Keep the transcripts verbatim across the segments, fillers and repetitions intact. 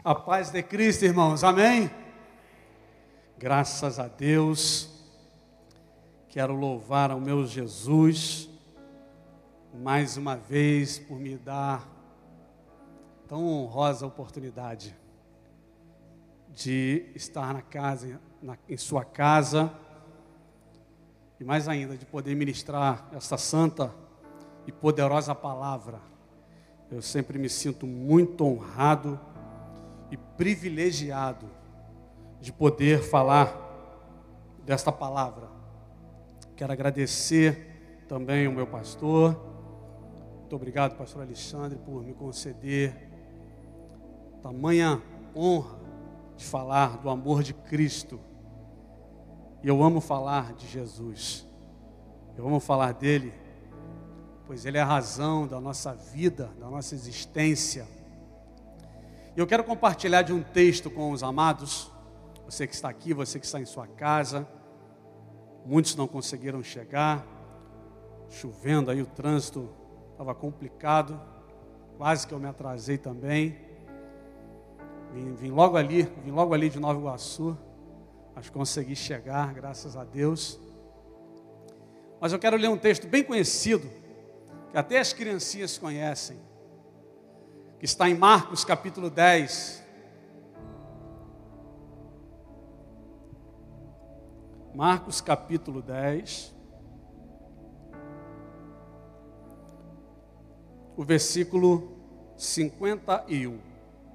A paz de Cristo, irmãos, amém? Graças a Deus, quero louvar ao meu Jesus, mais uma vez, por me dar tão honrosa oportunidade de estar na casa, na, em sua casa, e mais ainda, de poder ministrar esta santa e poderosa palavra. Eu sempre me sinto muito honrado e privilegiado de poder falar desta palavra. Quero agradecer também ao meu pastor. Muito obrigado, pastor Alexandre, por me conceder tamanha honra de falar do amor de Cristo. E eu amo falar de Jesus. Eu amo falar dele, pois ele é a razão da nossa vida, da nossa existência. E eu quero compartilhar de um texto com os amados, você que está aqui, você que está em sua casa. Muitos não conseguiram chegar, chovendo aí, o trânsito estava complicado, quase que eu me atrasei também. Vim, vim logo ali, vim logo ali de Nova Iguaçu, mas consegui chegar, graças a Deus. Mas eu quero ler um texto bem conhecido, que até as criancinhas conhecem, que está em Marcos capítulo dez. Marcos capítulo dez, o versículo cinquenta e um,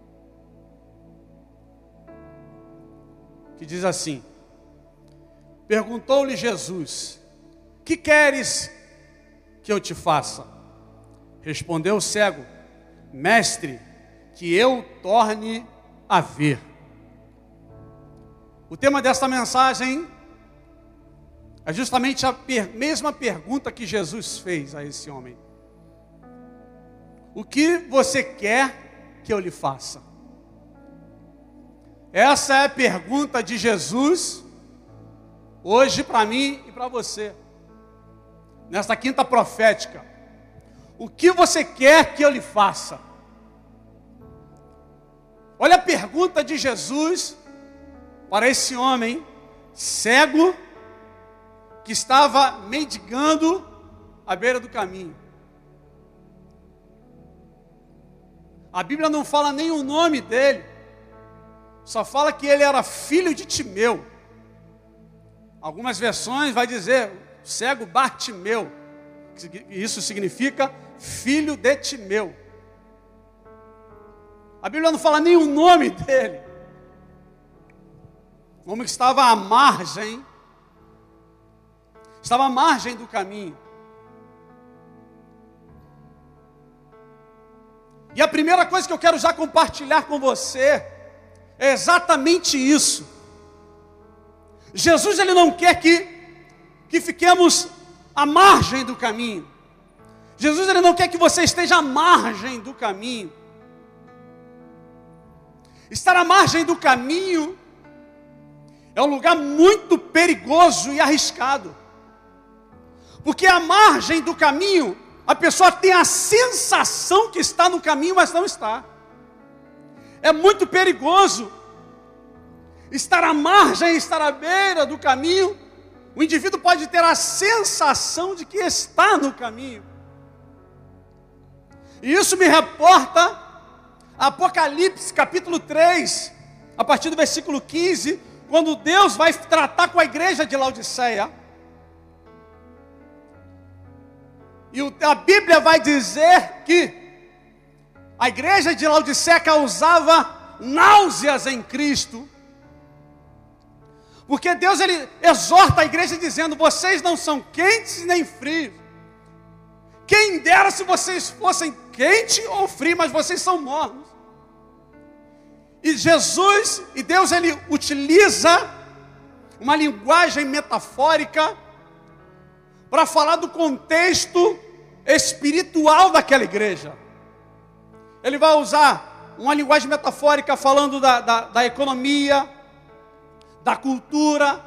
que diz assim: perguntou-lhe Jesus: que queres que eu te faça? Respondeu o cego: mestre, que eu torne a ver. O tema desta mensagem é justamente a per- mesma pergunta que Jesus fez a esse homem: o que você quer que eu lhe faça? Essa é a pergunta de Jesus hoje para mim e para você, nesta quinta profética. O que você quer que eu lhe faça? Olha a pergunta de Jesus para esse homem cego que estava mendigando à beira do caminho. A Bíblia não fala nem o nome dele, só fala que ele era filho de Timeu. Algumas versões vai dizer cego Bartimeu, isso significa filho de Timeu. A Bíblia não fala nem o nome dele. O homem que estava à margem, estava à margem do caminho. E a primeira coisa que eu quero já compartilhar com você é exatamente isso. Jesus, ele não quer que, que fiquemos à margem do caminho. Jesus, ele não quer que você esteja à margem do caminho. Estar à margem do caminho é um lugar muito perigoso e arriscado. Porque à margem do caminho, a pessoa tem a sensação que está no caminho, mas não está. É muito perigoso estar à margem, estar à beira do caminho. O indivíduo pode ter a sensação de que está no caminho. E isso me reporta a Apocalipse capítulo três, a partir do versículo quinze, quando Deus vai tratar com a igreja de Laodiceia. E a Bíblia vai dizer que a igreja de Laodiceia causava náuseas em Cristo, porque Deus, ele exorta a igreja dizendo: vocês não são quentes nem frios. Quem dera se vocês fossem quente ou frio, mas vocês são mornos. E Jesus, e Deus, ele utiliza uma linguagem metafórica para falar do contexto espiritual daquela igreja. Ele vai usar uma linguagem metafórica falando da, da, da economia, da cultura.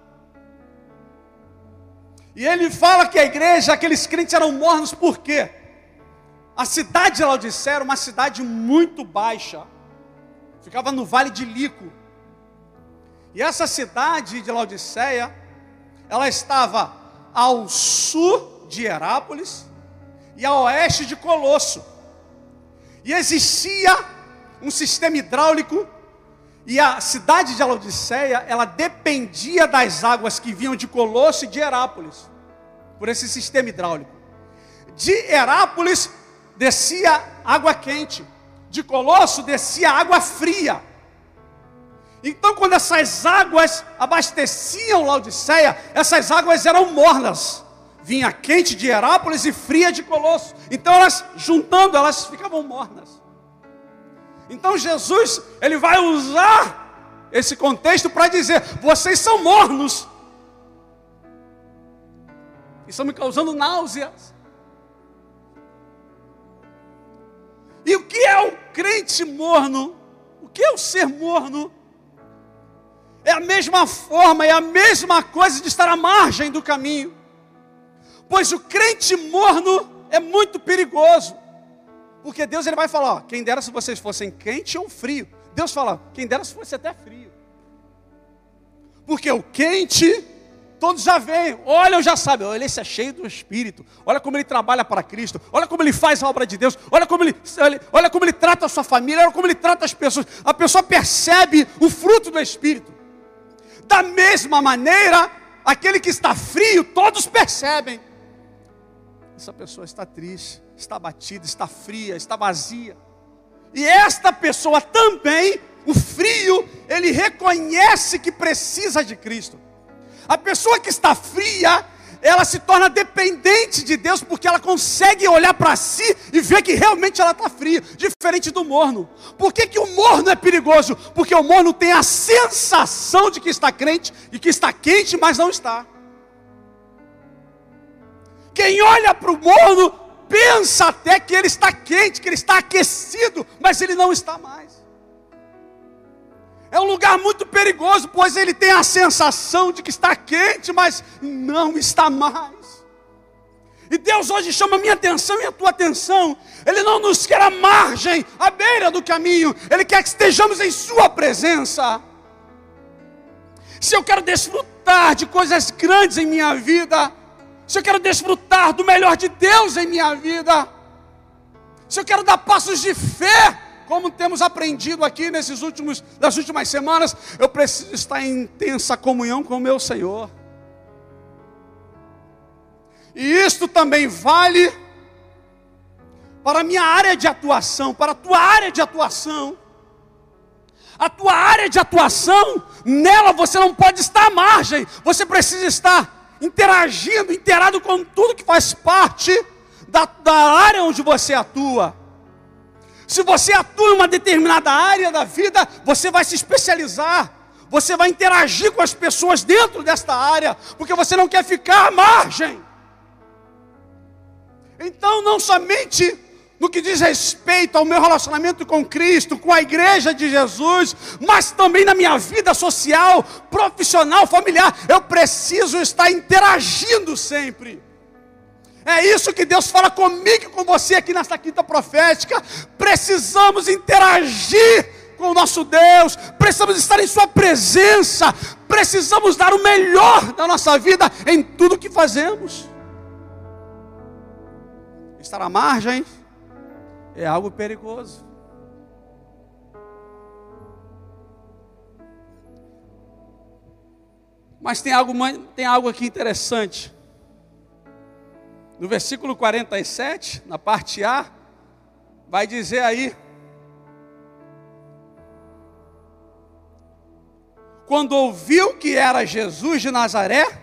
E ele fala que a igreja, aqueles crentes eram mornos por quê? A cidade de Laodiceia era uma cidade muito baixa. ficava no Vale de Lico. E essa cidade de Laodiceia, ela estava ao sul de Herápolis e a oeste de Colosso. E existia um sistema hidráulico, e a cidade de Laodiceia, ela dependia das águas que vinham de Colosso e de Herápolis, por esse sistema hidráulico. De Herápolis descia água quente, de Colosso descia água fria. Então, quando essas águas abasteciam Laodiceia, essas águas eram mornas. Vinha quente de Herápolis e fria de Colosso. Então, elas juntando, elas ficavam mornas. Então, Jesus, ele vai usar esse contexto para dizer: vocês são mornos. Estão me causando náuseas. E o que é o crente morno? O que é o ser morno? É a mesma forma, é a mesma coisa de estar à margem do caminho. Pois o crente morno é muito perigoso. Porque Deus, ele vai falar: ó, quem dera se vocês fossem quente ou frio. Deus fala: quem dera se fosse até frio. Porque o quente, todos já veem, olham, já sabem, olha, esse é cheio do Espírito, olha como ele trabalha para Cristo, olha como ele faz a obra de Deus, olha como ele, olha como ele trata a sua família, olha como ele trata as pessoas. A pessoa percebe o fruto do Espírito. Da mesma maneira, aquele que está frio, todos percebem. Essa pessoa está triste, está abatida, está fria, está vazia. E esta pessoa também, o frio, ele reconhece que precisa de Cristo. A pessoa que está fria, ela se torna dependente de Deus, porque ela consegue olhar para si e ver que realmente ela está fria, diferente do morno. Por que que o morno é perigoso? Porque o morno tem a sensação de que está crente e que está quente, mas não está. Quem olha para o morno pensa até que ele está quente, que ele está aquecido, mas ele não está mais. É um lugar muito perigoso, pois ele tem a sensação de que está quente, mas não está mais. E Deus hoje chama a minha atenção e a tua atenção. Ele não nos quer à margem, à beira do caminho. Ele quer que estejamos em sua presença. Se eu quero desfrutar de coisas grandes em minha vida, se eu quero desfrutar do melhor de Deus em minha vida, se eu quero dar passos de fé, como temos aprendido aqui nesses últimos, nas últimas semanas, eu preciso estar em intensa comunhão com o meu Senhor. E isto também vale para a minha área de atuação, para a tua área de atuação. A tua área de atuação, nela você não pode estar à margem, você precisa estar interagindo, inteirado com tudo que faz parte da, da área onde você atua. Se você atua em uma determinada área da vida, você vai se especializar, você vai interagir com as pessoas dentro desta área, porque você não quer ficar à margem. Então, não somente no que diz respeito ao meu relacionamento com Cristo, com a igreja de Jesus, mas também na minha vida social, profissional, familiar, eu preciso estar interagindo sempre. É isso que Deus fala comigo e com você aqui nesta quinta profética. Precisamos interagir com o nosso Deus, precisamos estar em sua presença, precisamos dar o melhor da nossa vida em tudo que fazemos. Estar à margem é algo perigoso. Mas tem algo, tem algo aqui interessante. No versículo quarenta e sete, na parte A, vai dizer aí: quando ouviu que era Jesus de Nazaré,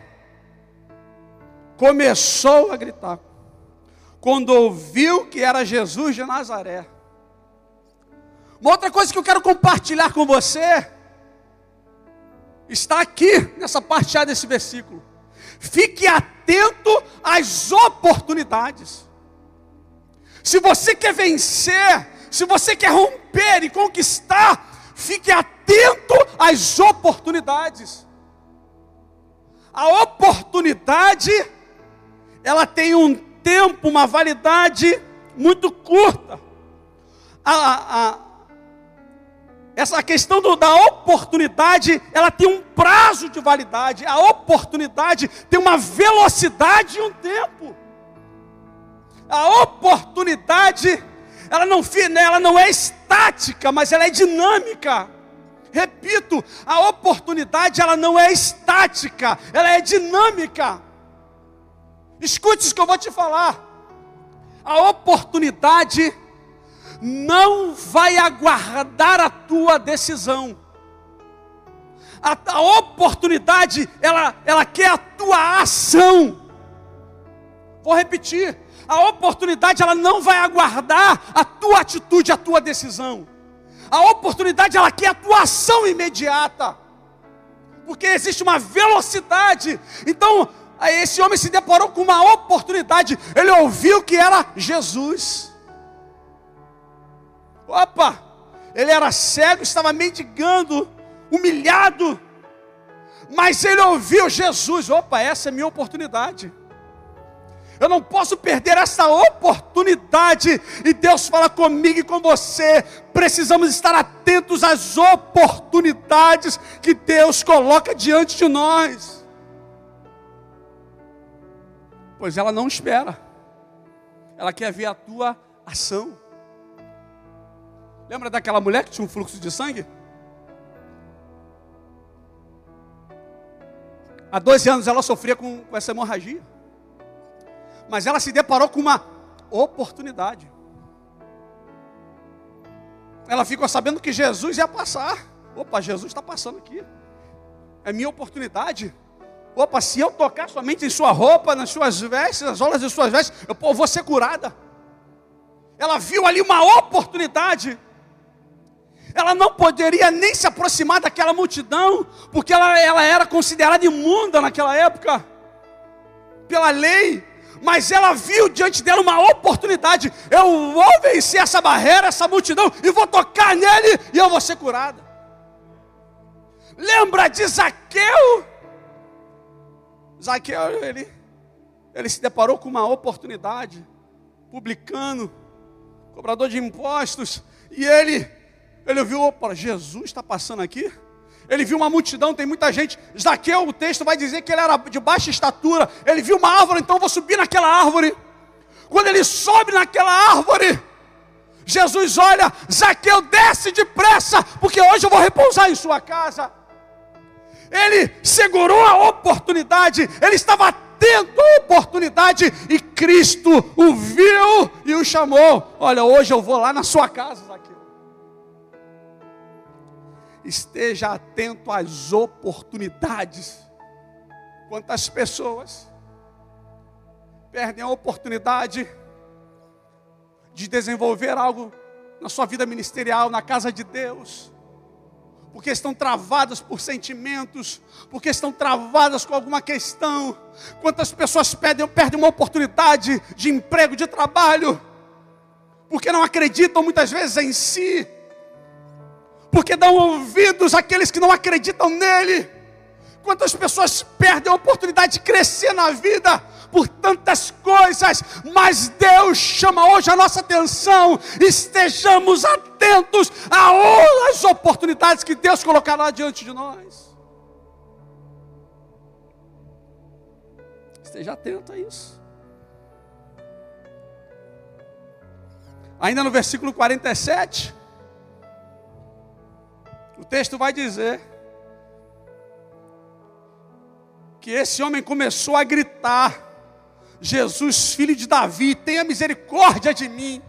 começou a gritar. Quando ouviu que era Jesus de Nazaré. Uma outra coisa que eu quero compartilhar com você está aqui, nessa parte A desse versículo. Fique atento às oportunidades. Se você quer vencer, se você quer romper e conquistar, fique atento às oportunidades. A oportunidade, ela tem um tempo, uma validade muito curta. A, a, essa questão do, da oportunidade, ela tem um prazo de validade. A oportunidade tem uma velocidade e um tempo. A oportunidade, ela não, ela não é estática, mas ela é dinâmica. Repito, a oportunidade, ela não é estática, ela é dinâmica. Escute isso que eu vou te falar. A oportunidade não vai aguardar a tua decisão. A, a oportunidade, ela, ela quer a tua ação. Vou repetir. A oportunidade, ela não vai aguardar a tua atitude, a tua decisão. A oportunidade, ela quer a tua ação imediata. Porque existe uma velocidade. Então, esse homem se deparou com uma oportunidade. Ele ouviu que era Jesus. Opa, ele era cego, estava mendigando, humilhado, mas ele ouviu Jesus. Opa, essa é minha oportunidade. Eu não posso perder essa oportunidade. E Deus fala comigo e com você. Precisamos estar atentos às oportunidades que Deus coloca diante de nós. Pois ela não espera. Ela quer ver a tua ação. Lembra daquela mulher que tinha um fluxo de sangue? Há doze anos ela sofria com, com essa hemorragia. Mas ela se deparou com uma oportunidade. Ela ficou sabendo que Jesus ia passar. Opa, Jesus está passando aqui. É minha oportunidade. Opa, se eu tocar somente em sua roupa, nas suas vestes, nas olas de suas vestes, eu, eu vou ser curada. Ela viu ali uma oportunidade. Ela não poderia nem se aproximar daquela multidão, porque ela, ela era considerada imunda naquela época, pela lei. Mas ela viu diante dela uma oportunidade. Eu vou vencer essa barreira, essa multidão, e vou tocar nele, e eu vou ser curada. Lembra de Zaqueu? Zaqueu, ele, ele se deparou com uma oportunidade. Publicano, cobrador de impostos, e ele, ele viu, opa, Jesus está passando aqui. Ele viu uma multidão, tem muita gente. Zaqueu, o texto vai dizer que ele era de baixa estatura. Ele viu uma árvore, então eu vou subir naquela árvore. Quando ele sobe naquela árvore, Jesus olha, Zaqueu, desce depressa, porque hoje eu vou repousar em sua casa. Ele segurou a oportunidade, ele estava atento à oportunidade, e Cristo o viu e o chamou. Olha, hoje eu vou lá na sua casa, Zaqueu. Esteja atento às oportunidades. Quantas pessoas perdem a oportunidade de desenvolver algo na sua vida ministerial, na casa de Deus, porque estão travadas por sentimentos, porque estão travadas com alguma questão. Quantas pessoas perdem, perdem uma oportunidade de emprego, de trabalho, porque não acreditam muitas vezes em si, porque dão ouvidos àqueles que não acreditam nele. Quantas pessoas perdem a oportunidade de crescer na vida por tantas coisas, mas Deus chama hoje a nossa atenção. Estejamos atentos às oportunidades que Deus colocará diante de nós. Esteja atento a isso. Ainda no versículo quarenta e sete, o texto vai dizer que esse homem começou a gritar: Jesus, filho de Davi, tenha misericórdia de mim.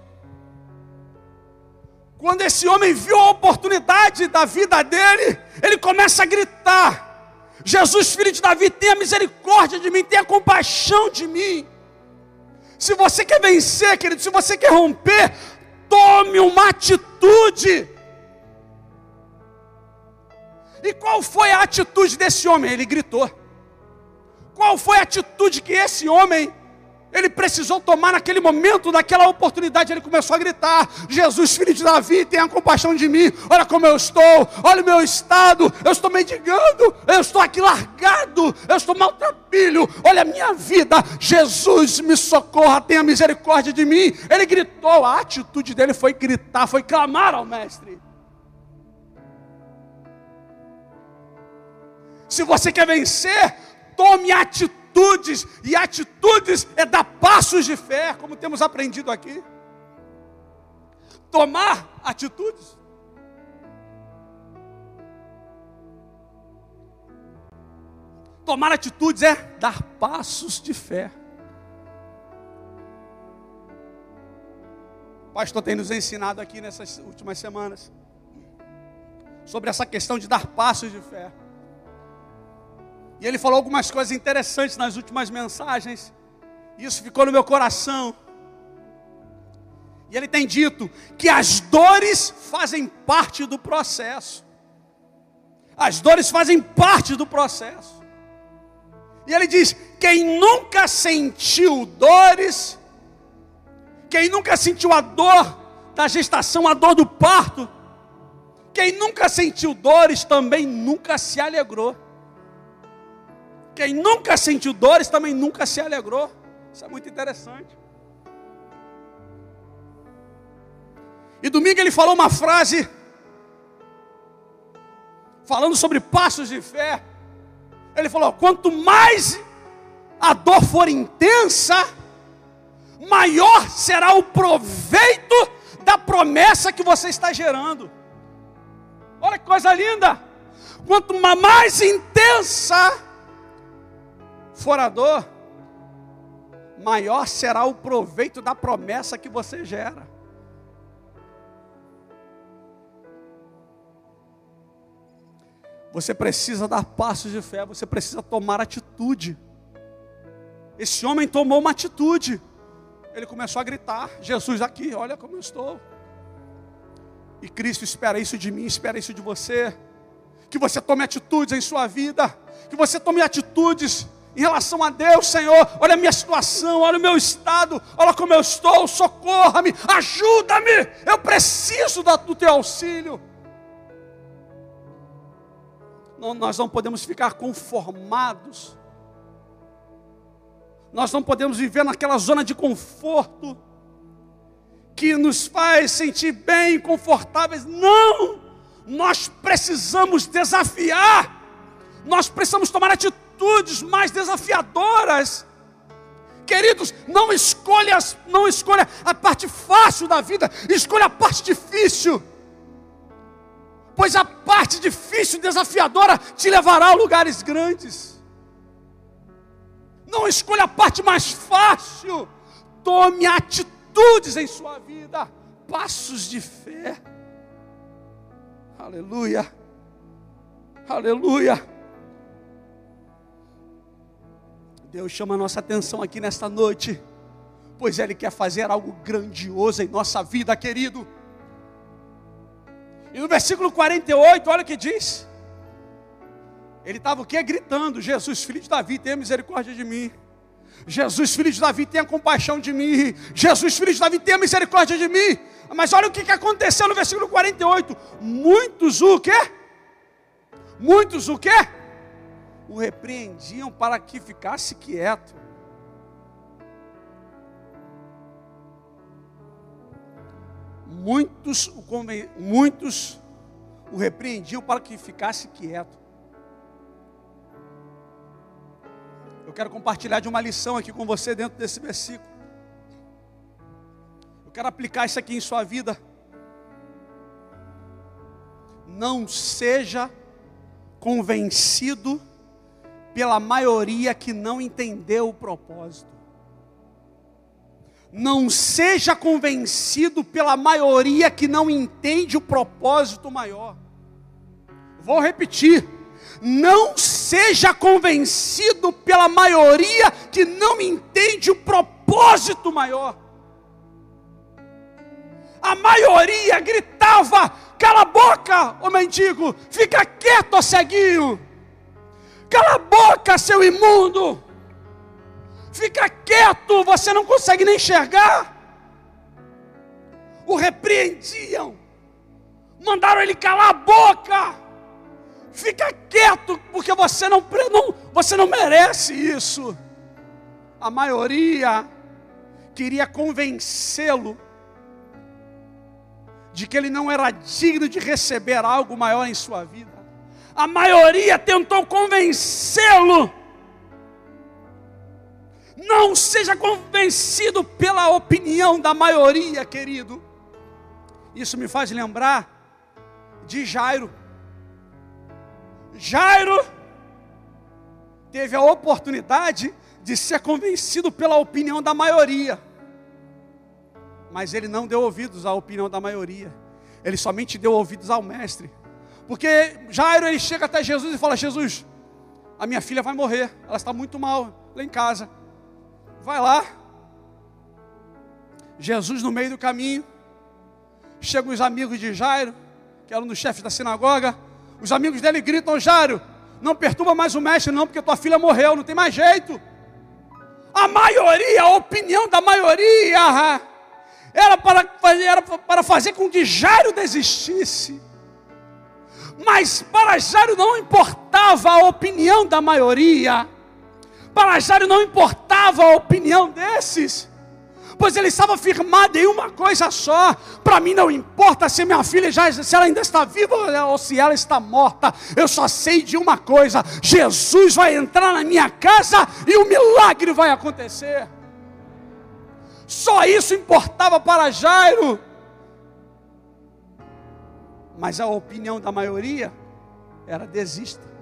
Quando esse homem viu a oportunidade da vida dele, ele começa a gritar: Jesus, filho de Davi, tenha misericórdia de mim, tenha compaixão de mim. Se você quer vencer, querido, se você quer romper, tome uma atitude. E qual foi a atitude desse homem? Ele gritou. Qual foi a atitude que esse homem, ele precisou tomar naquele momento, naquela oportunidade? Ele começou a gritar: Jesus, filho de Davi, tenha compaixão de mim. Olha como eu estou, olha o meu estado, eu estou mendigando, eu estou aqui largado, eu estou maltrapilho, olha a minha vida. Jesus, me socorra, tenha misericórdia de mim. Ele gritou, a atitude dele foi gritar, foi clamar ao mestre. Se você quer vencer, tome atitudes. E atitudes é dar passos de fé, como temos aprendido aqui. Tomar atitudes. Tomar atitudes é dar passos de fé. O pastor tem nos ensinado aqui nessas últimas semanas sobre essa questão de dar passos de fé. E ele falou algumas coisas interessantes nas últimas mensagens. E isso ficou no meu coração. E ele tem dito que as dores fazem parte do processo. As dores fazem parte do processo. E ele diz: quem nunca sentiu dores, quem nunca sentiu a dor da gestação, a dor do parto, quem nunca sentiu dores também nunca se alegrou. Quem nunca sentiu dores também nunca se alegrou. Isso é muito interessante. E domingo ele falou uma frase, falando sobre passos de fé. Ele falou: quanto mais a dor for intensa, maior será o proveito da promessa que você está gerando. Olha que coisa linda. Quanto mais intensa for a dor, maior será o proveito da promessa que você gera. Você precisa dar passos de fé, você precisa tomar atitude. Esse homem tomou uma atitude. Ele começou a gritar: Jesus aqui, olha como eu estou. E Cristo espera isso de mim, espera isso de você. Que você tome atitudes em sua vida. Que você tome atitudes em relação a Deus. Senhor, olha a minha situação, olha o meu estado, olha como eu estou, socorra-me, ajuda-me. Eu preciso do teu auxílio. Não, nós não podemos ficar conformados. Nós não podemos viver naquela zona de conforto que nos faz sentir bem, confortáveis. Não! Nós precisamos desafiar. Nós precisamos tomar atitudes mais desafiadoras. Queridos, não escolha, não escolha a parte fácil da vida, escolha a parte difícil. Pois a parte difícil e desafiadora te levará a lugares grandes. Não escolha a parte mais fácil. Tome atitudes em sua vida. Passos de fé. Aleluia. Aleluia. Deus chama a nossa atenção aqui nesta noite, pois Ele quer fazer algo grandioso em nossa vida, querido. E no versículo quarenta e oito, olha o que diz. Ele estava o quê? Gritando: Jesus, filho de Davi, tenha misericórdia de mim. Jesus, filho de Davi, tenha compaixão de mim. Jesus, filho de Davi, tenha misericórdia de mim. Mas olha o que, que aconteceu no versículo quarenta e oito. Muitos o quê? Muitos o quê? O repreendiam para que ficasse quieto. Muitos o, conven... Muitos o repreendiam para que ficasse quieto. Eu quero compartilhar de uma lição aqui com você dentro desse versículo. Eu quero aplicar isso aqui em sua vida. Não seja convencido pela maioria que não entendeu o propósito. Não seja convencido pela maioria que não entende o propósito maior. Vou repetir. Não seja convencido pela maioria que não entende o propósito maior. A maioria gritava: cala a boca, ô mendigo, fica quieto, ô ceguinho. Cala a boca, seu imundo. Fica quieto, você não consegue nem enxergar. O repreendiam, mandaram ele calar a boca. Fica quieto, porque você não, não, você não merece isso. A maioria queria convencê-lo de que ele não era digno de receber algo maior em sua vida. A maioria tentou convencê-lo. Não seja convencido pela opinião da maioria, querido. Isso me faz lembrar de Jairo. Jairo teve a oportunidade de ser convencido pela opinião da maioria. Mas ele não deu ouvidos à opinião da maioria. Ele somente deu ouvidos ao mestre. Porque Jairo, ele chega até Jesus e fala: Jesus, a minha filha vai morrer. Ela está muito mal lá em casa. Vai lá. Jesus no meio do caminho. Chegam os amigos de Jairo, que eram dos chefes da sinagoga. Os amigos dele gritam: Jairo, não perturba mais o mestre não, porque tua filha morreu, não tem mais jeito. A maioria, a opinião da maioria era para fazer, era para fazer com que Jairo desistisse. Mas para Jairo não importava a opinião da maioria. Para Jairo não importava a opinião desses, pois ele estava firmado em uma coisa só: para mim não importa se minha filha já, se ela ainda está viva ou se ela está morta. Eu só sei de uma coisa: Jesus vai entrar na minha casa e o milagre vai acontecer. Só isso importava para Jairo. Mas a opinião da maioria era: desista,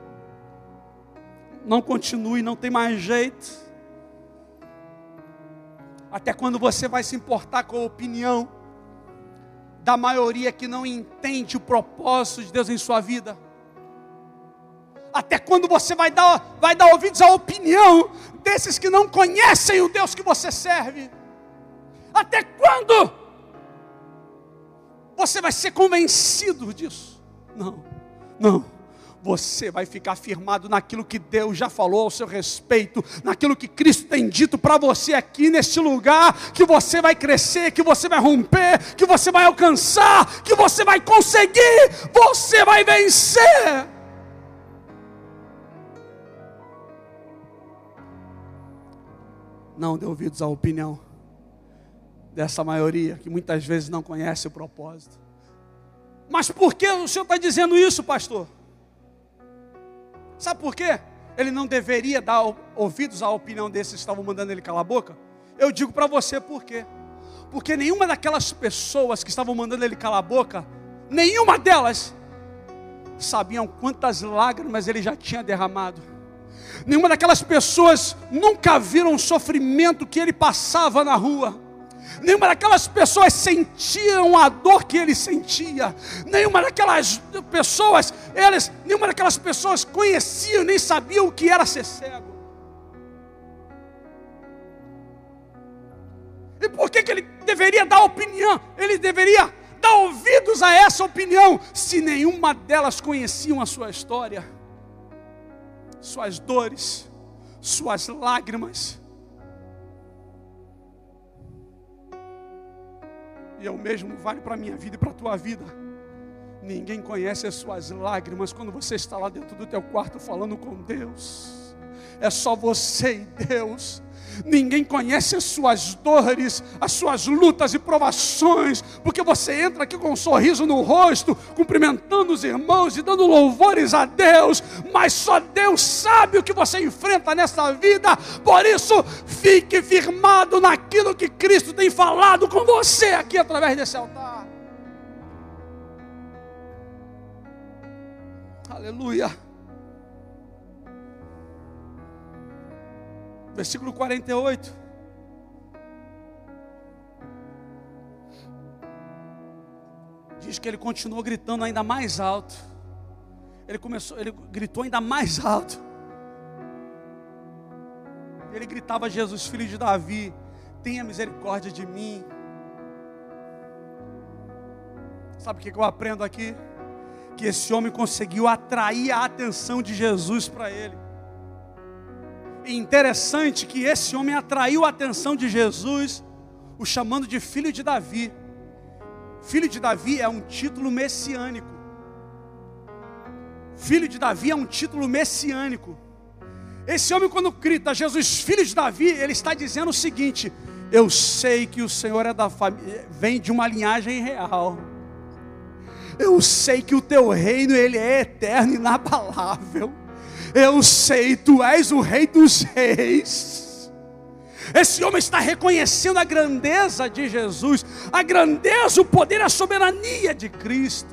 não continue, não tem mais jeito. Até quando você vai se importar com a opinião da maioria que não entende o propósito de Deus em sua vida? Até quando você vai dar, vai dar ouvidos à opinião desses que não conhecem o Deus que você serve? Até quando você vai ser convencido disso? Não, não. Você vai ficar firmado naquilo que Deus já falou ao seu respeito, naquilo que Cristo tem dito para você aqui neste lugar, que você vai crescer, que você vai romper, que você vai alcançar, que você vai conseguir, você vai vencer. Não dê ouvidos à opinião dessa maioria, que muitas vezes não conhece o propósito. Mas por que o senhor está dizendo isso, pastor? Sabe por quê? Ele não deveria dar ouvidos à opinião desses que estavam mandando ele calar a boca? Eu digo para você por quê. Porque nenhuma daquelas pessoas que estavam mandando ele calar a boca, nenhuma delas sabiam quantas lágrimas ele já tinha derramado. Nenhuma daquelas pessoas nunca viram o sofrimento que ele passava na rua. Nenhuma daquelas pessoas sentiam a dor que ele sentia. Nenhuma daquelas pessoas, eles, nenhuma daquelas pessoas conheciam, nem sabiam o que era ser cego. E por que que ele deveria dar opinião? Ele deveria dar ouvidos a essa opinião, se nenhuma delas conheciam a sua história, suas dores, suas lágrimas. E é o mesmo vale para a minha vida e para a tua vida. Ninguém conhece as suas lágrimas quando você está lá dentro do teu quarto falando com Deus. É só você e Deus. Ninguém conhece as suas dores, as suas lutas e provações, porque você entra aqui com um sorriso no rosto, cumprimentando os irmãos e dando louvores a Deus, mas só Deus sabe o que você enfrenta nessa vida. Por isso, fique firmado naquilo que Cristo tem falado com você aqui através desse altar. Aleluia. Versículo quarenta e oito. Diz que ele continuou gritando ainda mais alto. Ele começou, ele gritou ainda mais alto. Ele gritava: Jesus, filho de Davi, tenha misericórdia de mim. Sabe o que eu aprendo aqui? Que esse homem conseguiu atrair a atenção de Jesus para ele. E interessante que esse homem atraiu a atenção de Jesus, o chamando de filho de Davi. Filho de Davi é um título messiânico. Filho de Davi é um título messiânico. Esse homem, quando grita Jesus, filho de Davi, ele está dizendo o seguinte: eu sei que o Senhor é da família, vem de uma linhagem real. Eu sei que o teu reino, ele é eterno e inabalável. Eu sei, tu és o Rei dos Reis. Esse homem está reconhecendo a grandeza de Jesus, a grandeza, o poder, a soberania de Cristo.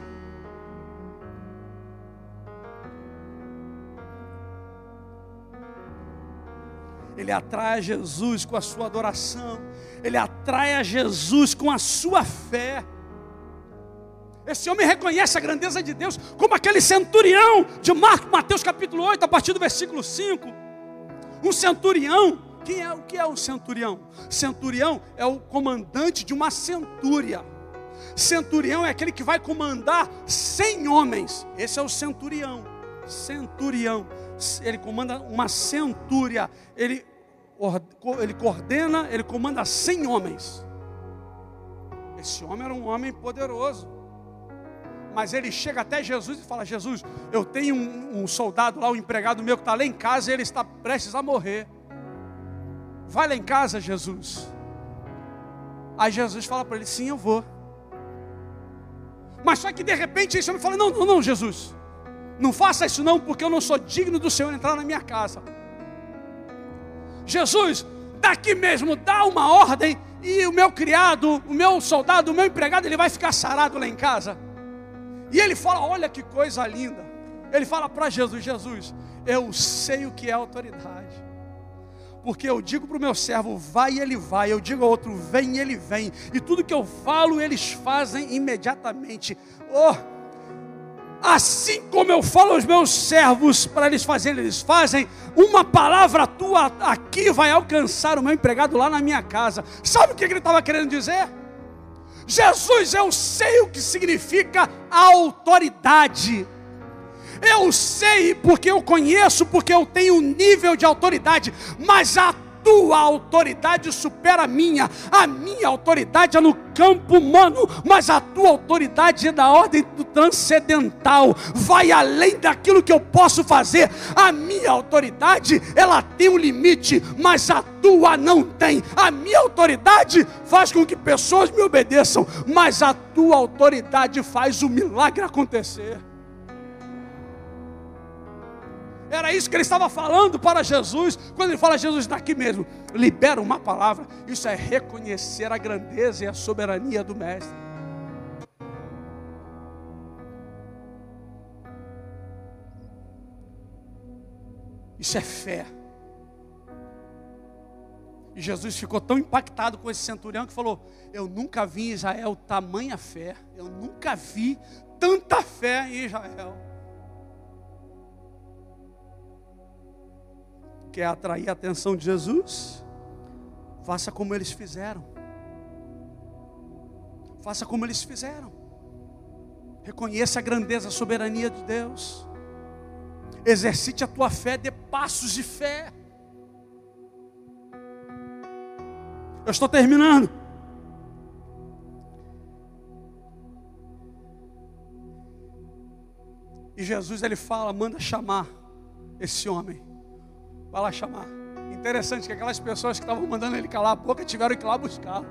Ele atrai a Jesus com a sua adoração, ele atrai a Jesus com a sua fé. Esse homem reconhece a grandeza de Deus, como aquele centurião de Marcos, Mateus capítulo oito, a partir do versículo cinco. Um centurião, quem é, o que é um centurião? Centurião é o comandante de uma centúria. Centurião é aquele que vai comandar cem homens. Esse é o centurião. Centurião. Ele comanda uma centúria. Ele, ele coordena, ele comanda cem homens. Esse homem era um homem poderoso. Mas ele chega até Jesus e fala: Jesus, eu tenho um, um soldado lá, um empregado meu que está lá em casa e ele está prestes a morrer. Vai lá em casa, Jesus. Aí Jesus fala para ele: sim, eu vou. Mas só que de repente esse homem fala: não, não, não, Jesus, não faça isso não, porque eu não sou digno do Senhor entrar na minha casa. Jesus, daqui mesmo, dá uma ordem e o meu criado, o meu soldado, o meu empregado, ele vai ficar sarado lá em casa. E ele fala: olha que coisa linda. Ele fala para Jesus: Jesus, eu sei o que é autoridade, porque eu digo para o meu servo, vai e ele vai. Eu digo ao outro, vem e ele vem. E tudo que eu falo, eles fazem imediatamente. Oh, assim como eu falo aos meus servos para eles fazerem, eles fazem. Uma palavra tua aqui vai alcançar o meu empregado lá na minha casa. Sabe o que ele estava querendo dizer? Jesus, eu sei o que significa autoridade. Eu sei porque eu conheço, porque eu tenho um nível de autoridade. Mas a tua autoridade supera a minha. A minha autoridade é no campo humano, mas a tua autoridade é da ordem do transcendental. Vai além daquilo que eu posso fazer. A minha autoridade, ela tem um limite, mas a tua não tem. A minha autoridade faz com que pessoas me obedeçam, mas a tua autoridade faz o milagre acontecer. Era isso que ele estava falando para Jesus. Quando ele fala: Jesus, daqui mesmo, libera uma palavra. Isso é reconhecer a grandeza e a soberania do Mestre. Isso é fé. E Jesus ficou tão impactado com esse centurião que falou: eu nunca vi em Israel tamanha fé. Eu nunca vi tanta fé em Israel. Quer atrair a atenção de Jesus? Faça como eles fizeram. Faça como eles fizeram. Reconheça a grandeza, a soberania de Deus. Exercite a tua fé, dê passos de fé. Eu estou terminando. E Jesus, ele fala, manda chamar esse homem. Vai lá chamar. Interessante que aquelas pessoas que estavam mandando ele calar a boca tiveram que ir lá buscar.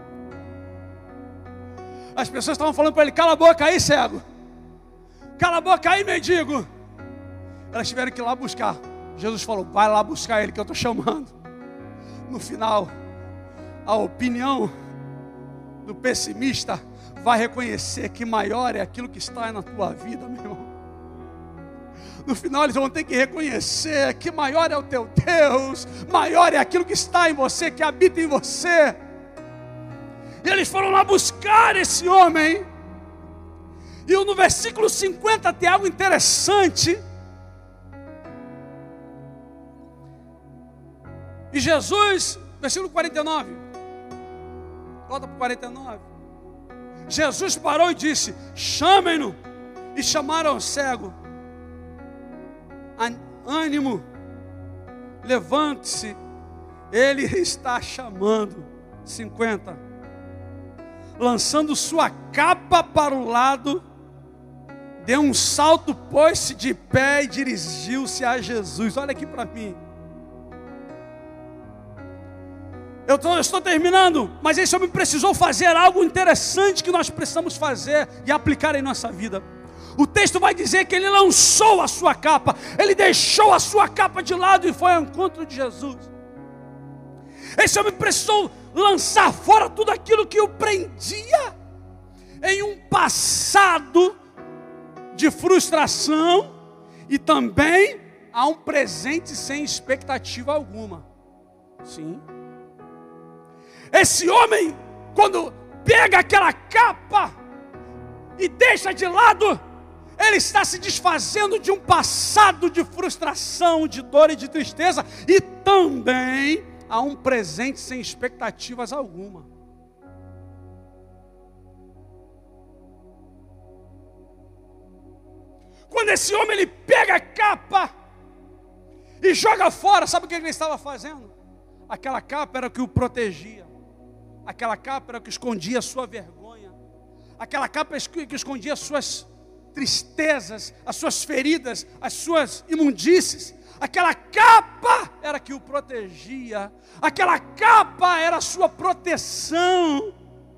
As pessoas estavam falando para ele: cala a boca aí, cego. Cala a boca aí, mendigo. Elas tiveram que ir lá buscar. Jesus falou: vai lá buscar ele que eu estou chamando. No final, a opinião do pessimista vai reconhecer que maior é aquilo que está na tua vida, meu irmão. No final eles vão ter que reconhecer que maior é o teu Deus, maior é aquilo que está em você, que habita em você. E eles foram lá buscar esse homem. E no versículo cinquenta tem algo interessante. E Jesus, versículo quarenta e nove, volta para o quarenta e nove. Jesus parou e disse: chamem-no. E chamaram o cego. Ânimo, levante-se, ele está chamando. cinquenta. Lançando sua capa para o lado, deu um salto, pôs-se de pé e dirigiu-se a Jesus. Olha aqui para mim. Eu, tô, eu estou terminando, mas esse homem precisou fazer algo interessante que nós precisamos fazer e aplicar em nossa vida. O texto vai dizer que ele lançou a sua capa, ele deixou a sua capa de lado e foi ao encontro de Jesus. Esse homem precisou lançar fora tudo aquilo que o prendia em um passado de frustração e também a um presente sem expectativa alguma. Sim. Esse homem, quando pega aquela capa e deixa de lado, ele está se desfazendo de um passado de frustração, de dor e de tristeza, e também a um presente sem expectativas alguma. Quando esse homem ele pega a capa e joga fora, sabe o que ele estava fazendo? Aquela capa era o que o protegia, aquela capa era o que escondia a sua vergonha, aquela capa que escondia as suas tristezas, as suas feridas, as suas imundícies. Aquela capa era que o protegia, aquela capa era a sua proteção.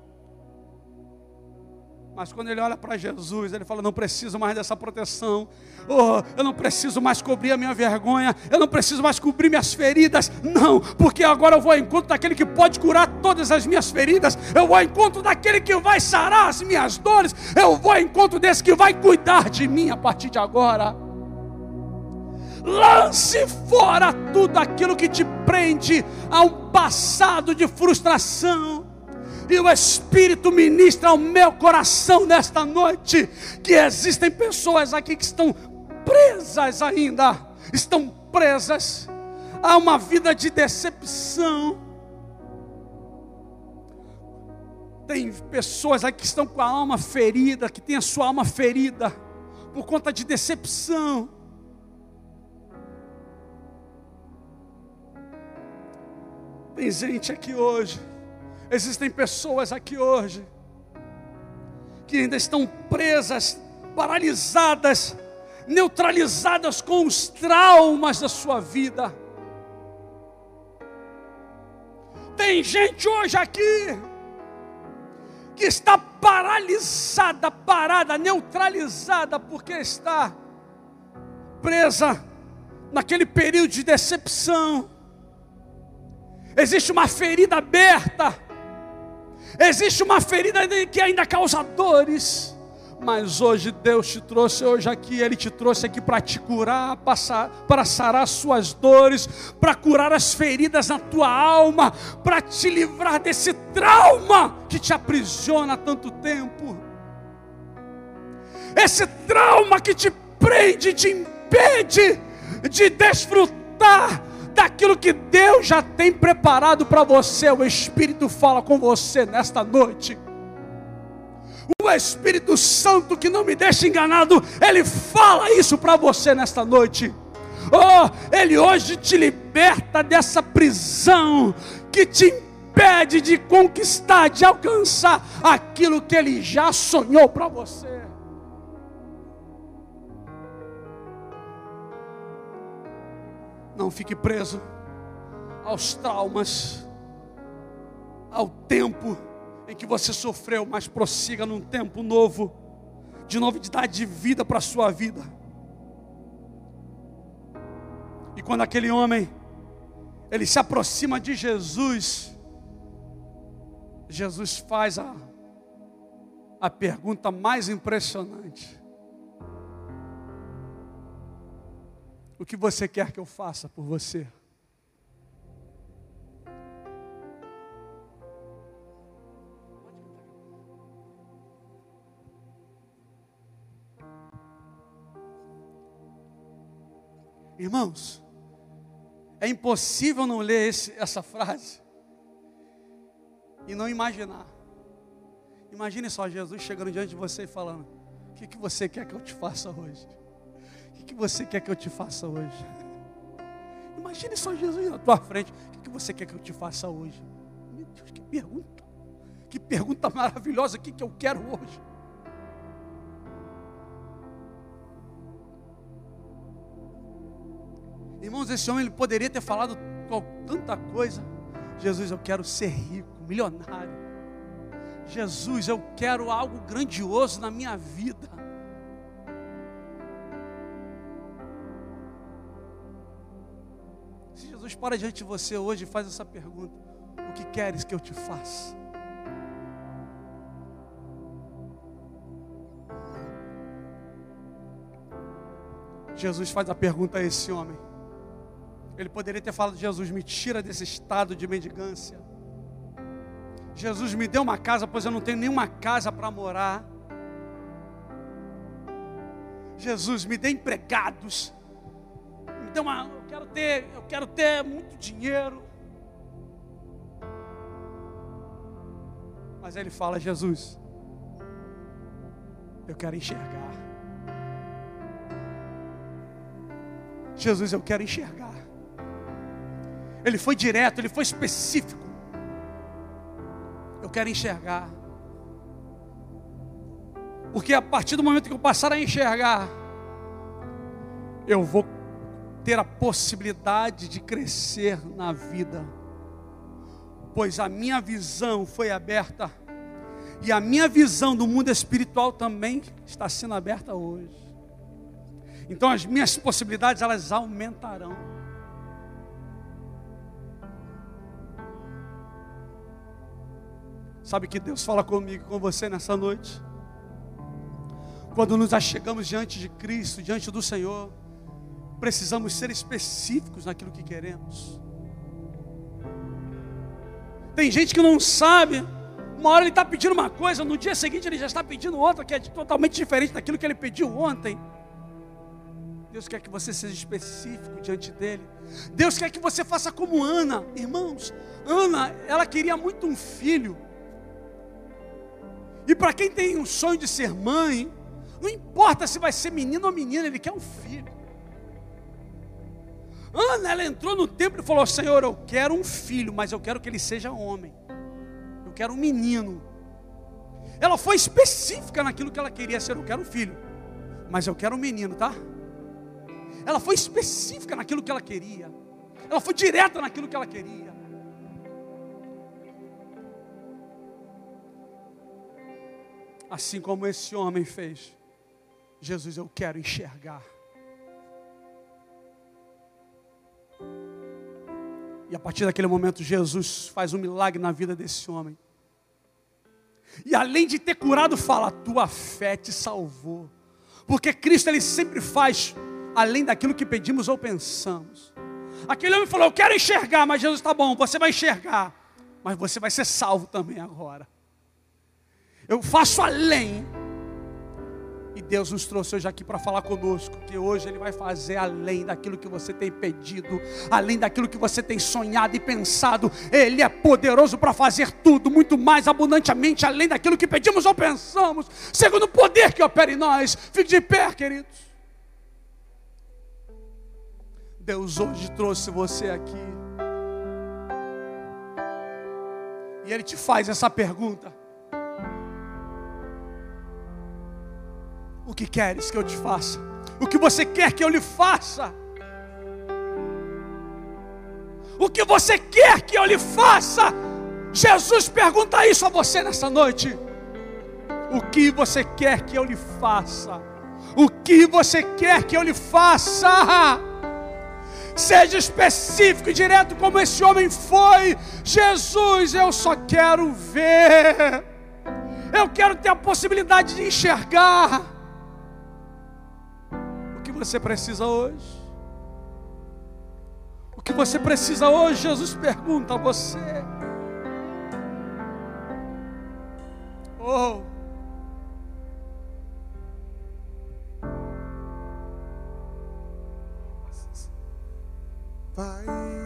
Mas quando ele olha para Jesus, ele fala: não preciso mais dessa proteção. Oh, eu não preciso mais cobrir a minha vergonha. Eu não preciso mais cobrir minhas feridas. Não, porque agora eu vou ao encontro daquele que pode curar todas as minhas feridas. Eu vou ao encontro daquele que vai sarar as minhas dores. Eu vou ao encontro desse que vai cuidar de mim a partir de agora. Lance fora tudo aquilo que te prende a um passado de frustração. E o Espírito ministra ao meu coração nesta noite que existem pessoas aqui que estão presas ainda, estão presas a uma vida de decepção. Tem pessoas aqui que estão com a alma ferida, que têm a sua alma ferida por conta de decepção. Tem gente aqui hoje, existem pessoas aqui hoje que ainda estão presas, paralisadas, neutralizadas com os traumas da sua vida. Tem gente hoje aqui que está paralisada, parada, neutralizada, porque está presa naquele período de decepção. Existe uma ferida aberta, existe uma ferida que ainda causa dores, mas hoje Deus te trouxe hoje aqui, Ele te trouxe aqui para te curar, para, para sarar as suas dores, para curar as feridas na tua alma, para te livrar desse trauma que te aprisiona há tanto tempo. Esse trauma que te prende, te impede de desfrutar daquilo que Deus já tem preparado para você. O Espírito fala com você nesta noite. O Espírito Santo que não me deixa enganado, Ele fala isso para você nesta noite. Oh, Ele hoje te liberta dessa prisão que te impede de conquistar, de alcançar aquilo que Ele já sonhou para você. Não fique preso aos traumas, ao tempo em que você sofreu, mas prossiga num tempo novo, de novidade de vida para a sua vida. E quando aquele homem, ele se aproxima de Jesus, Jesus faz a, a pergunta mais impressionante: o que você quer que eu faça por você? Irmãos, é impossível não ler esse, essa frase e não imaginar. Imagine só Jesus chegando diante de você e falando: o que, que você quer que eu te faça hoje? O que, que você quer que eu te faça hoje? Imagine só Jesus na tua frente: o que, que você quer que eu te faça hoje? Meu Deus, que pergunta! Que pergunta maravilhosa! O que, que eu quero hoje? Irmãos, esse homem ele poderia ter falado tanta coisa, Jesus, eu quero ser rico, milionário. Jesus, eu quero algo grandioso na minha vida. Se Jesus para diante de você hoje e faz essa pergunta: o que queres que eu te faça? Jesus faz a pergunta a esse homem. Ele poderia ter falado: Jesus, me tira desse estado de mendigância. Jesus, me dê uma casa, pois eu não tenho nenhuma casa para morar. Jesus, me dê empregados. Me dê uma, eu quero ter, eu quero ter muito dinheiro. Mas aí ele fala: Jesus, eu quero enxergar. Jesus, eu quero enxergar. Ele foi direto, ele foi específico. Eu quero enxergar. Porque a partir do momento que eu passar a enxergar, eu vou ter a possibilidade de crescer na vida. Pois a minha visão foi aberta. E a minha visão do mundo espiritual também está sendo aberta hoje. Então as minhas possibilidades, elas aumentarão. Sabe que Deus fala comigo e com você nessa noite? Quando nos achegamos diante de Cristo, diante do Senhor, precisamos ser específicos naquilo que queremos. Tem gente que não sabe, uma hora ele está pedindo uma coisa, no dia seguinte ele já está pedindo outra, que é totalmente diferente daquilo que ele pediu ontem. Deus quer que você seja específico diante dele. Deus quer que você faça como Ana. Irmãos, Ana, ela queria muito um filho. E para quem tem um sonho de ser mãe, não importa se vai ser menino ou menina, ele quer um filho. Ana, ela entrou no templo e falou: Senhor, eu quero um filho, mas eu quero que ele seja homem. Eu quero um menino. Ela foi específica naquilo que ela queria ser. Eu quero um filho, mas eu quero um menino, tá? Ela foi específica naquilo que ela queria. Ela foi direta naquilo que ela queria. Assim como esse homem fez. Jesus, eu quero enxergar. E a partir daquele momento, Jesus faz um milagre na vida desse homem. E além de ter curado, fala: tua fé te salvou. Porque Cristo, Ele sempre faz além daquilo que pedimos ou pensamos. Aquele homem falou: eu quero enxergar. Mas Jesus, tá bom, você vai enxergar, mas você vai ser salvo também agora. Eu faço além. E Deus nos trouxe hoje aqui para falar conosco, que hoje Ele vai fazer além daquilo que você tem pedido, além daquilo que você tem sonhado e pensado. Ele é poderoso para fazer tudo, muito mais abundantemente, além daquilo que pedimos ou pensamos, segundo o poder que opera em nós. Fique de pé, queridos. Deus hoje trouxe você aqui, e Ele te faz essa pergunta: o que queres que eu te faça? O que você quer que eu lhe faça? O que você quer que eu lhe faça? Jesus pergunta isso a você nessa noite. O que você quer que eu lhe faça? O que você quer que eu lhe faça? Seja específico e direto como esse homem foi. Jesus, eu só quero ver. Eu quero ter a possibilidade de enxergar. O que você precisa hoje? O que você precisa hoje? Jesus pergunta a você. Oh, Pai,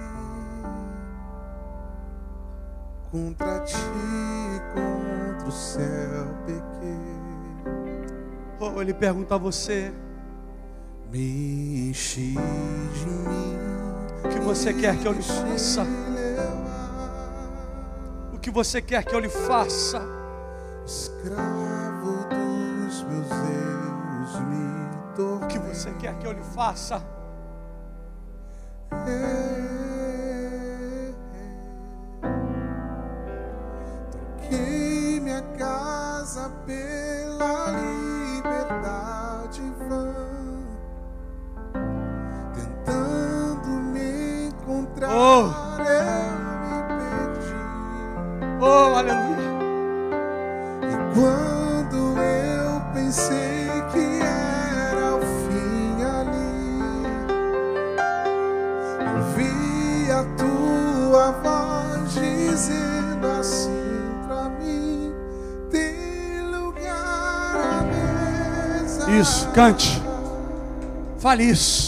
contra ti, contra o céu pequei. Oh, Ele pergunta a você: me enche de mim. o que você quer que eu lhe faça? O que você quer que eu lhe faça? Escravo dos meus erros me tornei. O que você quer que eu lhe faça? Troquei minha casa pela liberdade vã, tentando me encontrar, Oh. eu me perdi. Oh, aleluia. E quando eu pensei que era o fim ali, ouvi a tua voz dizendo assim pra mim: tem lugar à mesa. Isso, cante. Fale isso.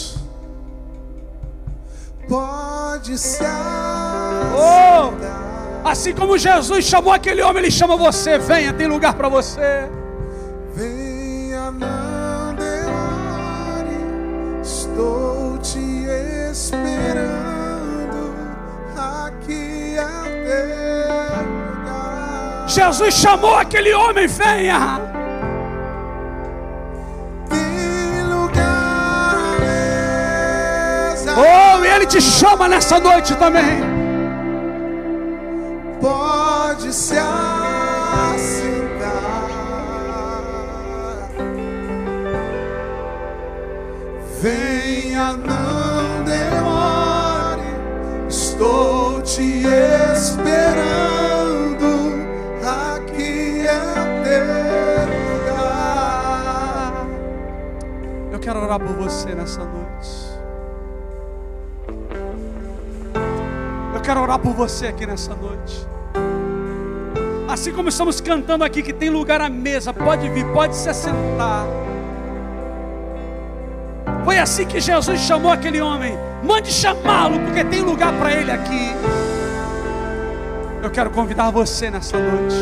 Pode se Oh! assentar. Assim como Jesus chamou aquele homem, Ele chama você. Venha, tem lugar para você. Venha, não demore, estou te esperando. Aqui é o teu lugar. Jesus chamou aquele homem, venha. Tem lugar à mesa. Oh, e Ele te chama nessa noite também. Pode se assentar. Venha, não demore, estou te esperando. Aqui é teu lugar. Eu quero orar por você nessa noite. Eu quero orar por você aqui nessa noite. Assim como estamos cantando aqui que tem lugar à mesa, pode vir, pode se assentar. Foi assim que Jesus chamou aquele homem. Mande chamá-lo, porque tem lugar para ele aqui. Eu quero convidar você nessa noite.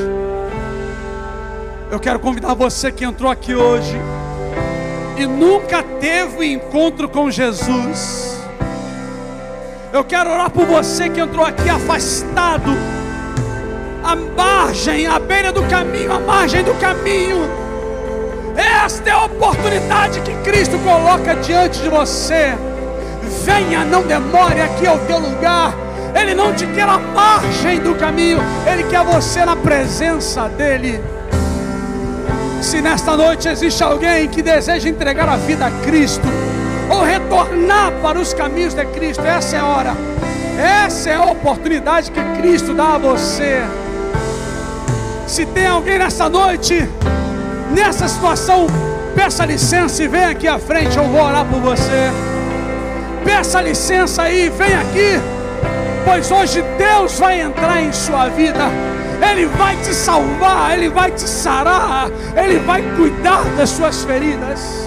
Eu quero convidar você que entrou aqui hoje e nunca teve um encontro com Jesus. Eu quero orar por você que entrou aqui afastado, à margem, à beira do caminho, à margem do caminho. Esta é a oportunidade que Cristo coloca diante de você. Venha, não demore, aqui é o teu lugar. Ele não te quer à margem do caminho, Ele quer você na presença dEle. Se nesta noite existe alguém que deseja entregar a vida a Cristo, ou retornar para os caminhos de Cristo, essa é a hora. Essa é a oportunidade que Cristo dá a você. Se tem alguém nessa noite, nessa situação, peça licença e vem aqui à frente, eu vou orar por você. Peça licença aí, vem aqui, pois hoje Deus vai entrar em sua vida. Ele vai te salvar, Ele vai te sarar, Ele vai cuidar das suas feridas.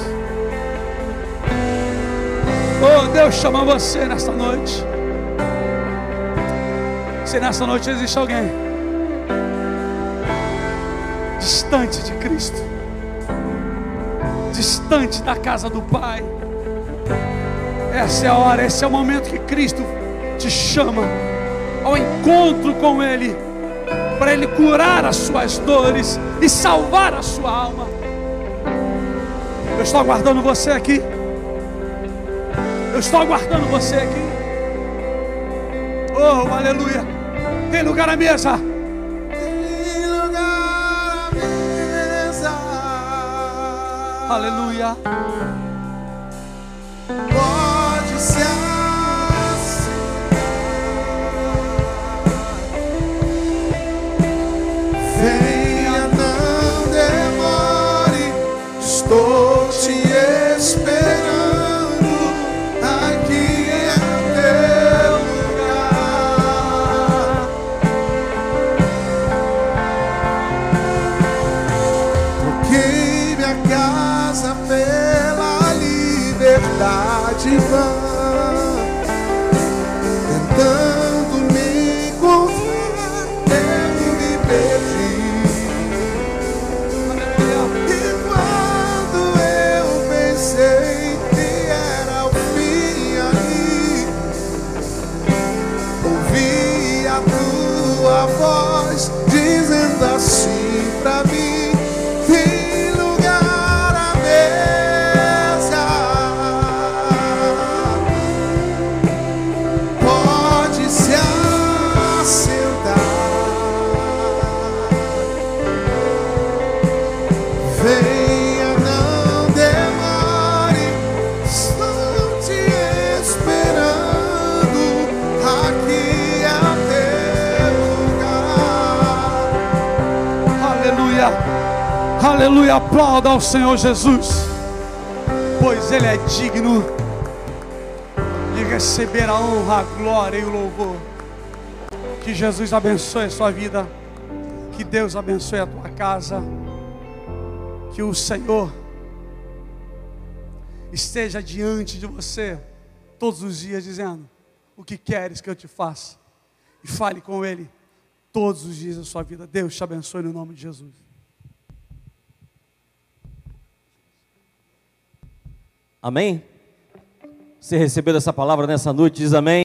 Oh, Deus chama você nessa noite. Se nessa noite existe alguém distante de Cristo, distante da casa do Pai, essa é a hora, esse é o momento que Cristo te chama ao encontro com Ele, para Ele curar as suas dores e salvar a sua alma. Eu estou aguardando você aqui. Eu estou aguardando você aqui. Oh, aleluia. Tem lugar à mesa. Tem lugar à mesa. Aleluia. Pode se assentar. Venha, não demore, estou te esperando. Aqui é teu lugar. Troquei minha casa pela liberdade vã, tentando me encontrar, eu me perdi. E quando eu pensei que era o fim ali, ouvi a tua voz dizendo assim pra mim: tem lugar à mesa. Aleluia, aplauda ao Senhor Jesus, pois Ele é digno de receber a honra, a glória e o louvor. Que Jesus abençoe a sua vida, que Deus abençoe a tua casa, que o Senhor esteja diante de você todos os dias dizendo: o que queres que eu te faça? E fale com Ele todos os dias da sua vida. Deus te abençoe no nome de Jesus. Amém? Você recebeu essa palavra nessa noite, diz amém.